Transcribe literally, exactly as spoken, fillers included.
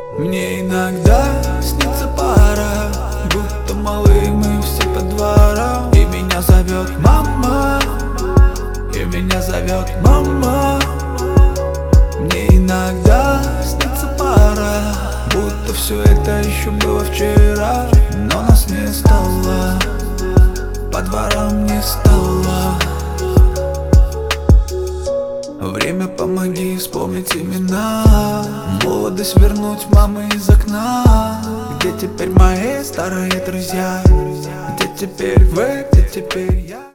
Мне иногда снится пара, будто малые мы все по дворам. И меня зовет мама, и меня зовет мама. Мне иногда снится пара, будто все это еще было вчера. Но нас не стало, по дворам не стало. Время, помоги вспомнить имена, молодость вернуть мамы из окна. Где теперь мои старые друзья? Где теперь вы? Где теперь я?